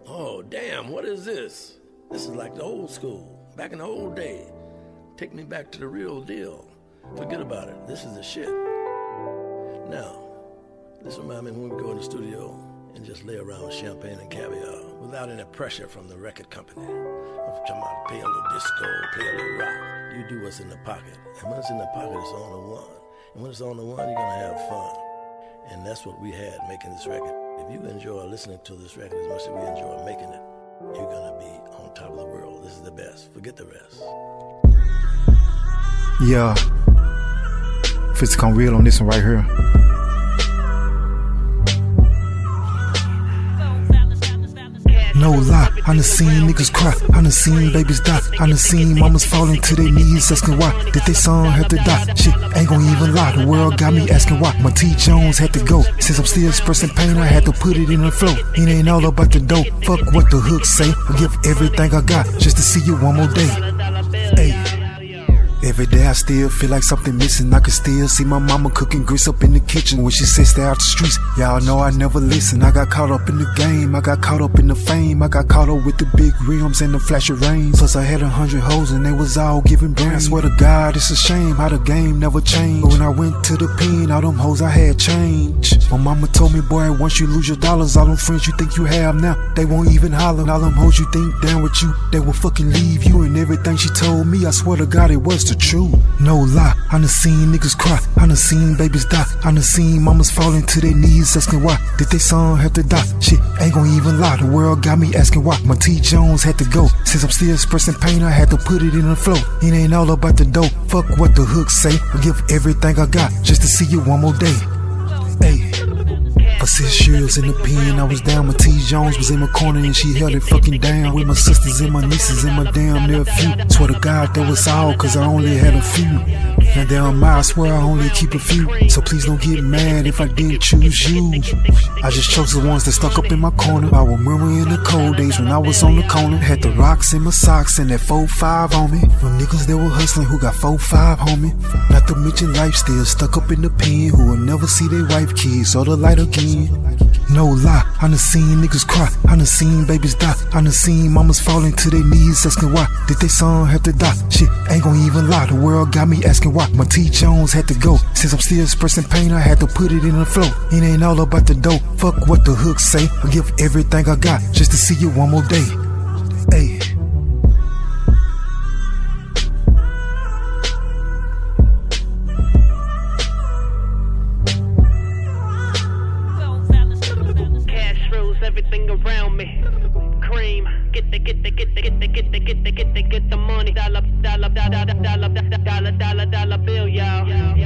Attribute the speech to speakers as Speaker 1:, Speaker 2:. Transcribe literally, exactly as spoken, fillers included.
Speaker 1: Oh, damn, what is this? This is like the old school, back in the old day. Take me back to the real deal. Forget about it. This is the shit. Now, this reminds me when we go in the studio and just lay around with champagne and caviar without any pressure from the record company. I'm talking about play a little disco, play a little rock. You do what's in the pocket. And when it's in the pocket, it's on the one. And when it's on the one, you're going to have fun. And that's what we had making this record. If you enjoy listening to this record as much as we enjoy making it, you're going to be on top of the world. This is the best. Forget the rest.
Speaker 2: Yeah. Fitz come real on this one right here. No lie, I done seen niggas cry, I done seen babies die, I done seen mamas falling to their knees asking why did they son have to die. Shit, ain't gon' even lie, the world got me asking why my T Jones had to go. Since I'm still expressing pain, I had to put it in the flow. It ain't all about the dope, fuck what the hooks say. I give everything I got just to see you one more day. Hey. Every day I still feel like something missing. I can still see my mama cooking grits up in the kitchen when she says stay out the streets. Y'all know I never listen. I got caught up in the game, I got caught up in the fame, I got caught up with the big rims and the flash of rains. Plus I had a hundred hoes and they was all giving brain. I swear to God it's a shame how the game never changed. But when I went to the pen, all them hoes I had changed. My mama told me, boy, once you lose your dollars, all them friends you think you have now, they won't even holler. All them hoes you think down with you, they will fucking leave you. And everything she told me, I swear to God it was the truth. No lie, I done seen niggas cry, I done seen babies die, I done seen mamas falling to their knees asking why did they son have to die. Shit, ain't gon' even lie, the world got me asking why my T Jones had to go. Since I'm still expressing pain, I had to put it in the flow. It ain't all about the dope, fuck what the hooks say. I give everything I got just to see you one more day. Hey. For six years in the pen, I was down. My T Jones was in my corner and she held it fucking down. With my sisters and my nieces and my damn nephew. Swear to God that was all cause I only had a few. And damn I swear I only keep a few. So please don't get mad if I didn't choose you. I just chose the ones that stuck up in my corner. I remember in the cold days when I was on the corner. Had the rocks in my socks and that four five on me. From niggas that were hustling who got four five homie. Not to mention life still stuck up in the pen. Who will never see their wife, kids or the light again. No lie, I done seen niggas cry, I done seen babies die, I done seen mamas falling to their knees asking why did they son have to die. Shit, ain't gon' even lie, the world got me asking why my T Jones had to go. Since I'm still expressing pain, I had to put it in the flow. It ain't all about the dope, fuck what the hooks say. I give everything I got just to see you one more day. Hey.
Speaker 3: Everything around me, cream. Get the, get the, get the, get the, get the, get the, get the, get the money. Dollar, dollar, dollar, dollar, dollar, dollar, dollar, dollar bill, y'all.